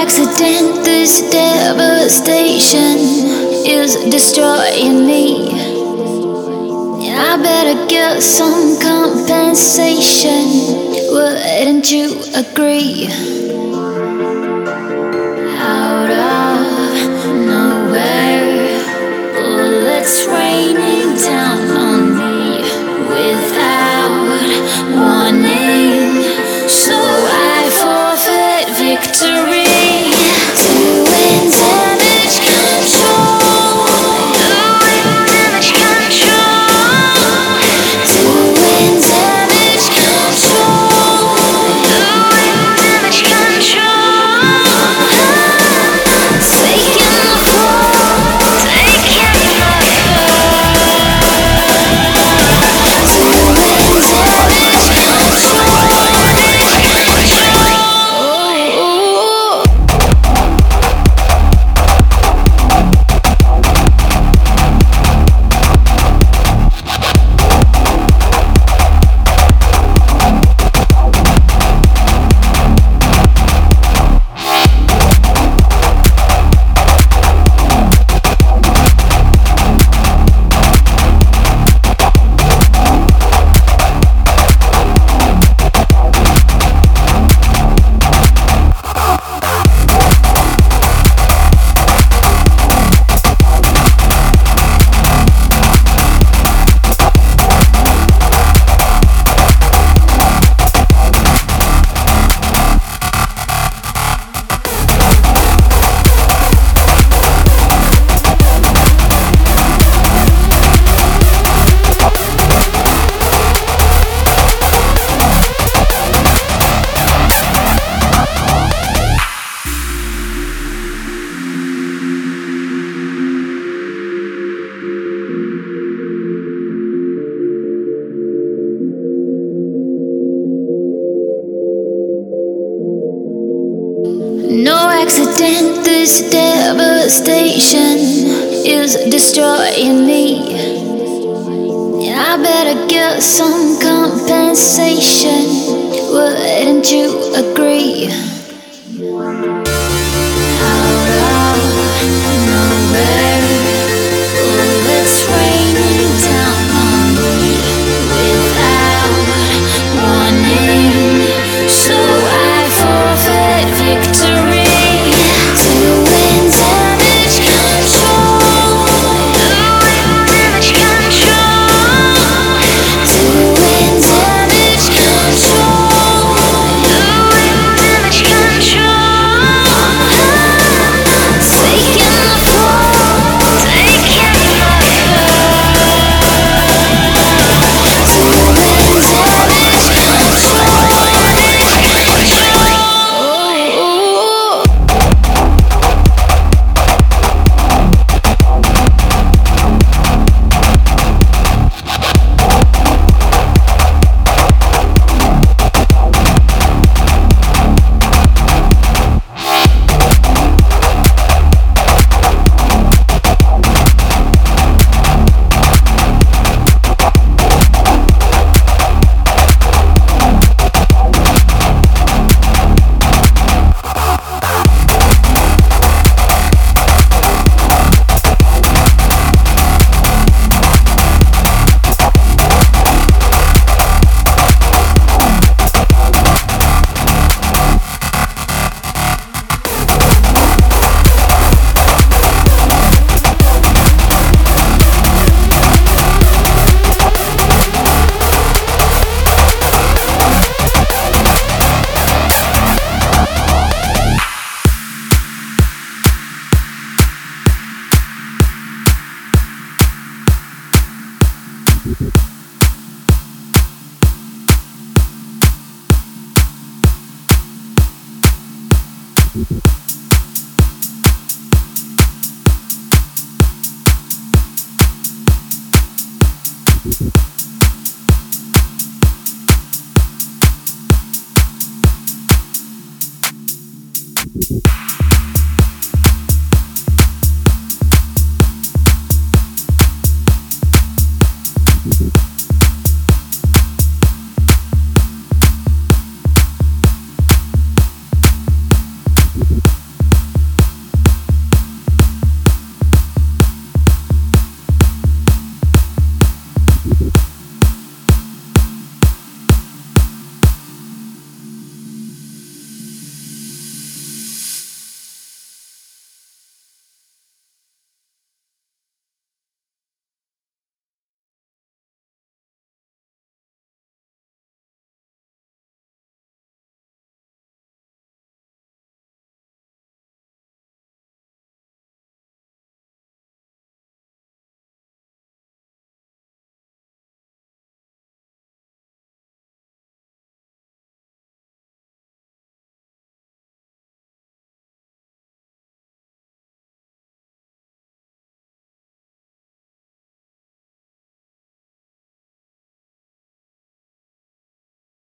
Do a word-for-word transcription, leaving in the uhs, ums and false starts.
accident, this devastation is destroying me. I better get some compensation. Wouldn't you agree? Out of nowhere, bullets raining down on me without warning. So I forfeit victory. Doing damage control. Doing damage control. Doing damage control. Doing damage control. Taking the fall. Taking the fall. Doing damage control. No accident, this devastation is destroying me. I better get some compensation. Wouldn't you agree? Out of nowhere, bullets raining down on me without warning. So I forfeit victory. Doing damage control. Doing damage control. Doing damage control. Doing damage control. Taking the fall. Taking the fall. Doing damage control. You